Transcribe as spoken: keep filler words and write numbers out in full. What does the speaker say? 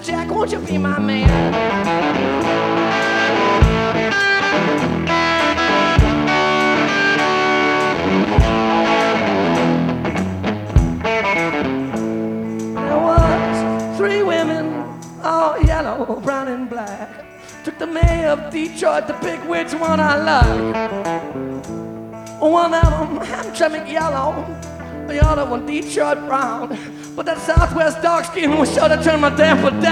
Jack, won't you be my man? Three women, all yellow, brown and black. Took the mayor of Detroit to pick which one I like. One of them, Hamtramck yellow, the other one, Detroit brown. But that Southwest dark skin was sure to turn my temper down.